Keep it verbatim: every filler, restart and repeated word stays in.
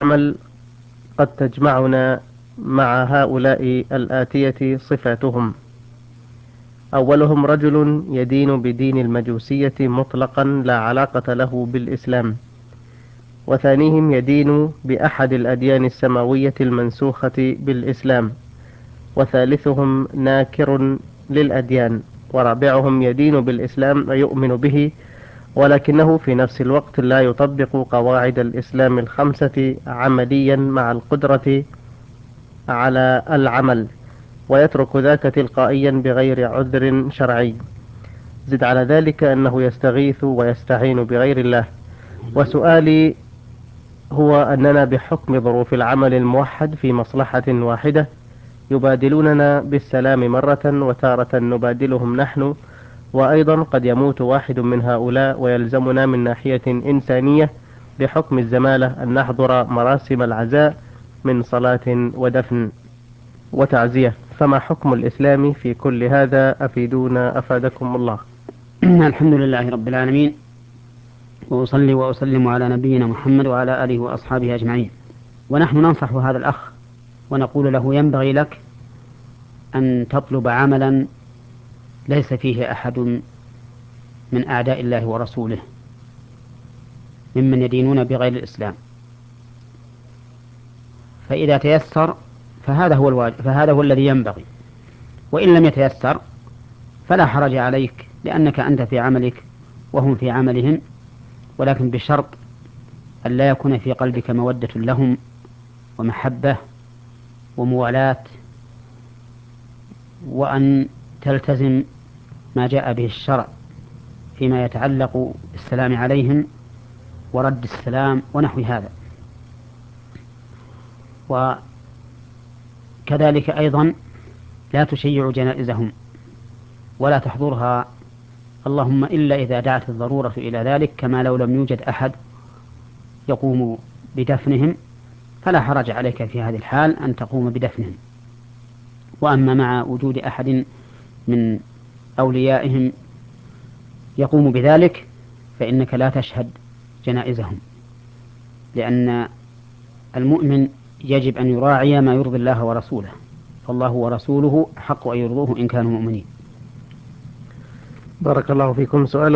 العمل قد تجمعنا مع هؤلاء الآتية صفاتهم: أولهم رجل يدين بدين المجوسية مطلقا لا علاقة له بالإسلام، وثانيهم يدين بأحد الأديان السماوية المنسوخة بالإسلام، وثالثهم ناكر للأديان، ورابعهم يدين بالإسلام ويؤمن به، ولكنه في نفس الوقت لا يطبق قواعد الإسلام الخمسة عمليا مع القدرة على العمل، ويترك ذاك تلقائيا بغير عذر شرعي. زد على ذلك أنه يستغيث ويستعين بغير الله. وسؤالي هو أننا بحكم ظروف العمل الموحد في مصلحة واحدة يبادلوننا بالسلام مرة، وتارة نبادلهم نحن، وأيضا قد يموت واحد من هؤلاء ويلزمنا من ناحية إنسانية بحكم الزمالة أن نحضر مراسم العزاء من صلاة ودفن وتعزية. فما حكم الإسلام في كل هذا؟ أفيدونا أفادكم الله. الحمد لله رب العالمين، وأصلي وأسلم على نبينا محمد وعلى آله وأصحابه أجمعين. ونحن ننصح هذا الأخ ونقول له: ينبغي لك أن تطلب عملا ليس فيه أحد من أعداء الله ورسوله ممن يدينون بغير الإسلام، فإذا تيسر فهذا هو الواجب، فهذا هو الذي ينبغي. وإن لم يتيسر فلا حرج عليك، لأنك أنت في عملك وهم في عملهم، ولكن بشرط أن لا يكون في قلبك مودة لهم ومحبة وموالاة، وأن تلتزم ما جاء به الشرع فيما يتعلق بالسلام عليهم ورد السلام ونحو هذا. وكذلك أيضا لا تشيع جنائزهم ولا تحضرها، اللهم إلا إذا دعت الضرورة إلى ذلك، كما لو لم يوجد أحد يقوم بدفنهم فلا حرج عليك في هذه الحال أن تقوم بدفنهم. وأما مع وجود أحد من أوليائهم يقوم بذلك فإنك لا تشهد جنائزهم، لأن المؤمن يجب أن يراعي ما يرضي الله ورسوله، فالله ورسوله حق أن يرضوه إن كانوا مؤمنين. بارك الله فيكم. سؤال